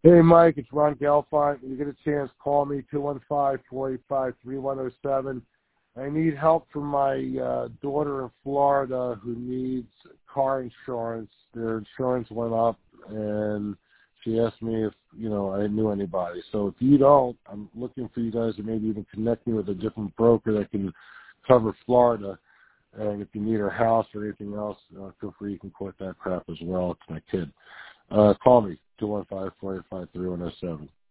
Hey, Mike, it's Ron Gelfine. When you get a chance, call me, 215-485-3107. I need help from my daughter in Florida who needs car insurance. Their insurance went up, and she asked me if, I knew anybody. So if you don't, I'm looking for you guys to maybe even connect me with a different broker that can cover Florida. And if you need her house or anything else, feel free. You can quote that crap as well. It's my kid. Call me, 215-485-3107.